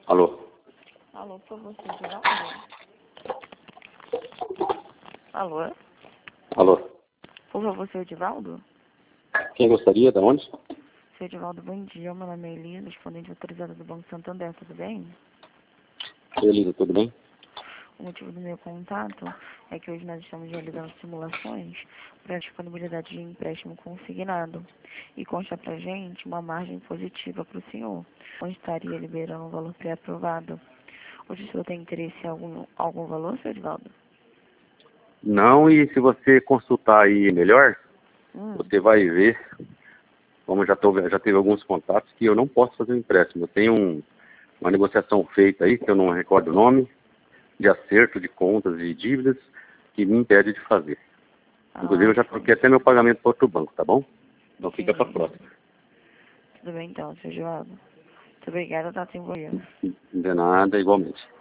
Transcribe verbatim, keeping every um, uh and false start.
Alô? Alô, por favor, seu Edivaldo? Alô? Alô? Por favor, seu Edivaldo? Quem gostaria? Da onde? Seu Edivaldo, bom dia. Meu nome é Elisa, respondente autorizada do Banco Santander, tudo bem? Oi, Elisa, tudo bem? O motivo do meu contato é que hoje nós estamos realizando simulações para a disponibilidade de empréstimo consignado e consta para gente uma margem positiva para o senhor, onde estaria liberando um valor pré-aprovado. Hoje o senhor tem interesse em algum, algum valor, seu Edivaldo? Não, e se você consultar aí melhor, Hum. você vai ver, como já, tô, já teve alguns contatos, que eu não posso fazer um empréstimo. Eu tenho um, uma negociação feita aí, que eu não recordo o nome, de acerto de contas e dívidas, que me impede de fazer. Inclusive, Ah, eu já troquei até meu pagamento para outro banco, tá bom? Então fica para a entendi. próxima. Tudo bem então, seu Edivaldo. Muito obrigada, tá? Tem bom dia. De nada, igualmente.